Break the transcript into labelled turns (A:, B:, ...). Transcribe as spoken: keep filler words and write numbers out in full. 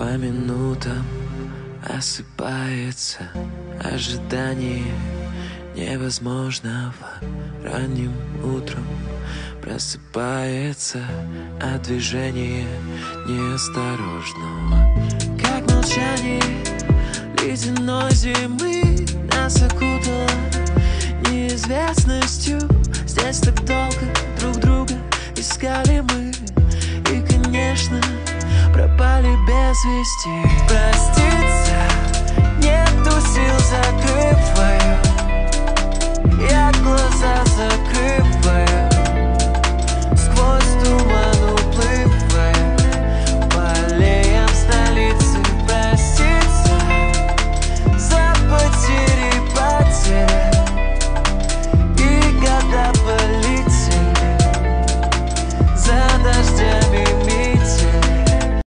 A: По минутам осыпается ожидание невозможного. Ранним утром просыпается от движения неосторожного. Как молчание ледяной зимы нас окутало неизвестностью. Здесь так долго друг друга искали мы, и, конечно, пропали без вести. Проститься нету сил, закрываю, я глаза закрываю.